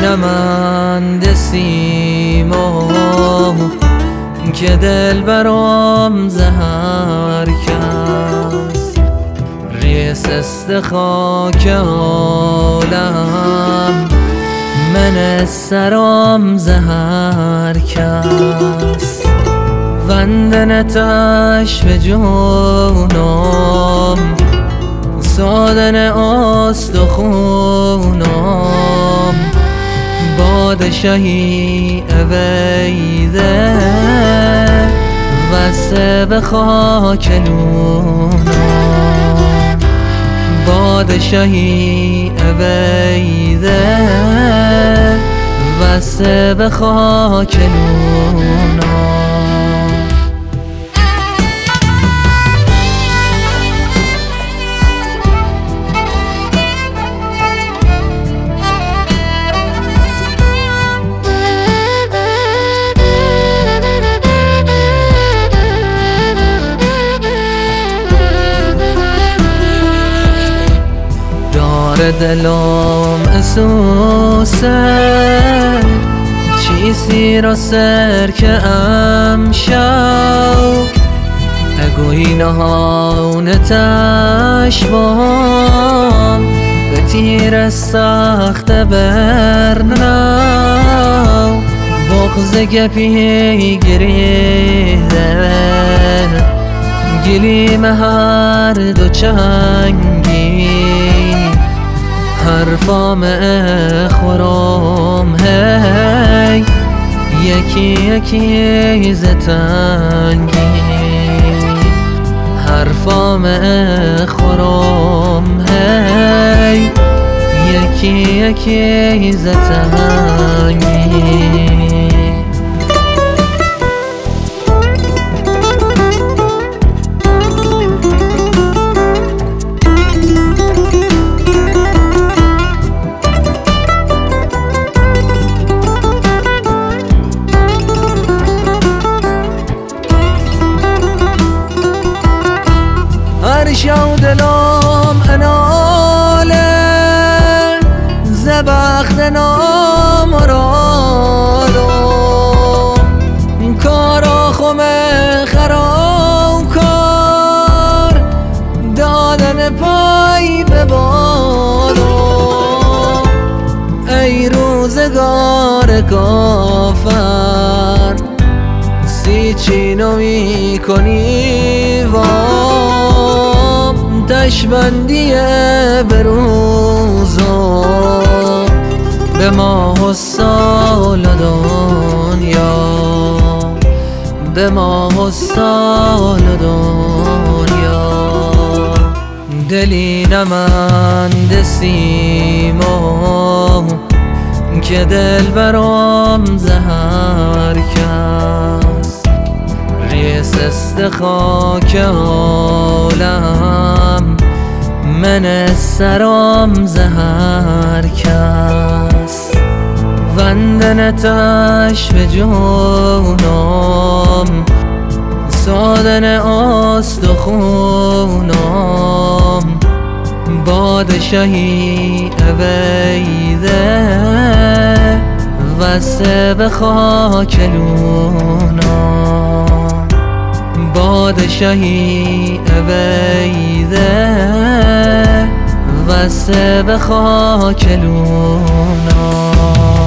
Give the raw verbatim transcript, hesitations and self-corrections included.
نمند سیمام که دل برام زهر کس، ریس است خاک عالم من سرام زهر کس. وندنتش به جونم سادن استخونم، پادشاهی اویده وسه به خاک نونم، پادشاهی اویده وسه به خاک نونم. دلم اسوسه چیزی را سر که امشب اگوی نهان تشبام به تیر سخت برنم، بغض گپی گریده گلیم هر دو چنگی، حرفام خورم هی یکی یکی زتنگی، حرفام خورم هی یکی یکی زتنگی. شو دلم اناله زبخت نامرادو کارا خمه خراب کار دادن پای به بادو، ای روزگار کافر سی چینو می کنی وام، تشبندی بروزو به ماه و سال دنیا، به ماه و سال دنیا. دلی نمند سیمام که دل برام زهر کس، ریس است خاک عالم من سرام زهر کس. وندنتش به جونم سادن استخونم، پادشاهی اویده وسه به خاک نونم، پادشاهی اویده وسه به خاک نونم.